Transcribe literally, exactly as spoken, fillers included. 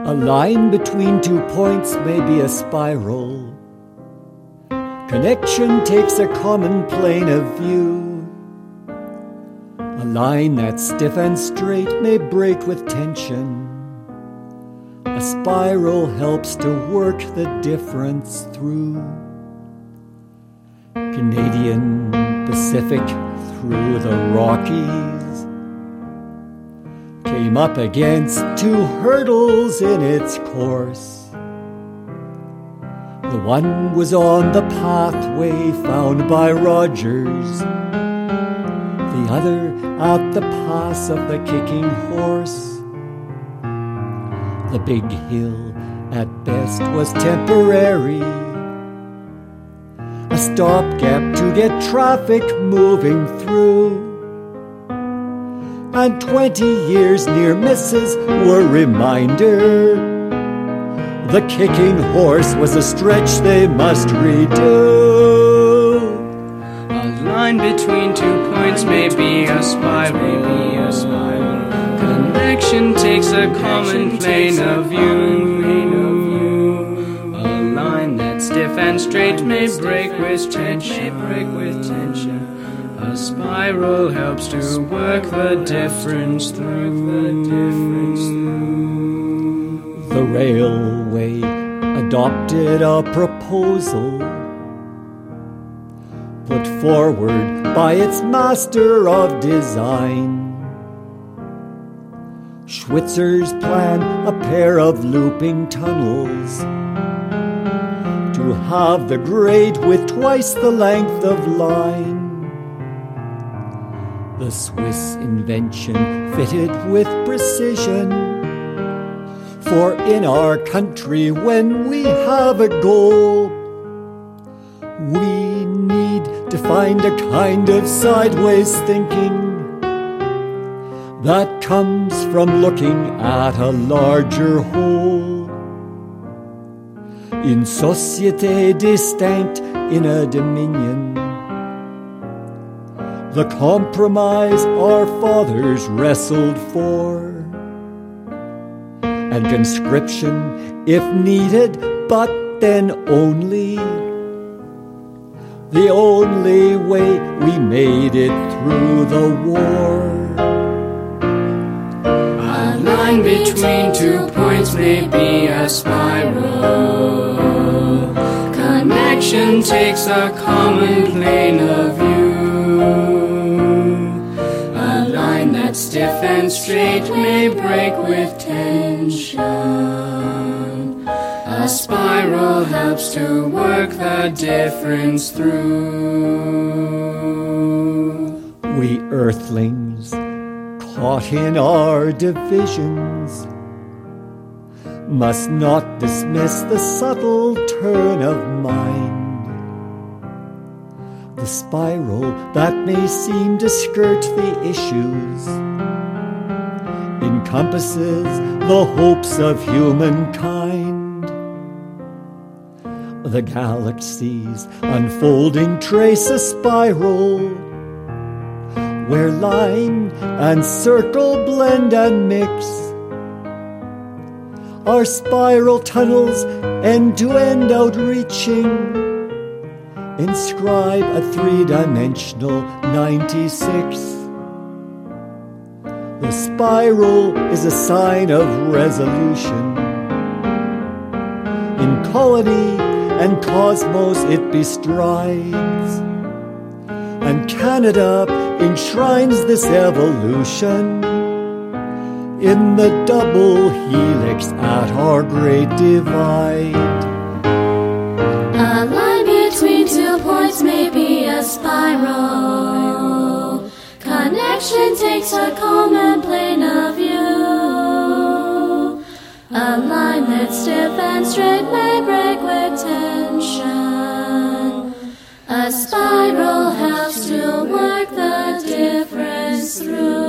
A line between two points may be a spiral. Connection takes a common plane of view. A line that's stiff and straight may break with tension. A spiral helps to work the difference through. Canadian Pacific through the Rockies came up against two hurdles in its course. The one was on the pathway found by Rogers, the other at the pass of the Kicking Horse. The big hill at best was temporary, a stopgap to get traffic moving through. And twenty years near misses were a reminder the Kicking Horse was a stretch they must redo. A line between two points may be a spiral. Connection takes a common plane of view. A line that's stiff and straight may break with tension. A spiral helps to work the difference through. The railway adopted a proposal put forward by its master of design. Schweitzer's plan, a pair of looping tunnels to have the grade with twice the length of line. The Swiss invention fitted with precision, for in our country when we have a goal, we need to find a kind of sideways thinking that comes from looking at a larger whole. Une société distincte in a dominion, the compromise our fathers wrestled for, and conscription if needed, but then only the only way we made it through the war. A line between two points may be a spiral. Connection takes a common plane of view. A line that's stiff and straight may break with tension. A spiral helps to work the difference through. We earthlings, caught in our divisions, must not dismiss the subtle turn of mind. The spiral that may seem to skirt the issues encompasses the hopes of humankind. The galaxies unfolding trace a spiral where line and circle blend and mix. Our spiral tunnels, end-to-end outreaching, inscribe a three-dimensional ninety-six. The spiral is a sign of resolution. In colony and cosmos it bestrides, and Canada enshrines this evolution in the double helix at our great divide. A line between two points may be a spiral. Connection takes a common plane of view. A line that's stiff and straight may break with tension. A spiral helps to work the difference through.